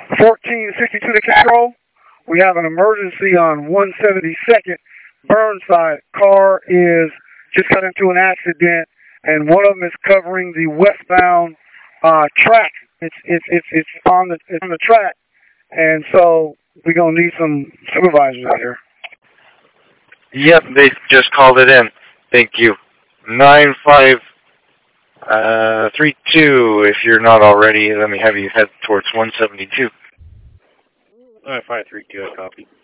1462 to control. We have an emergency on 172nd Burnside. Car is just got into an accident, and one of them is covering the westbound track. It's on the track, and so we're gonna need some supervisors out here. Yep, they just called it in. Thank you. 9532. If you're not already, let me have you head towards 172. 9532, I copy.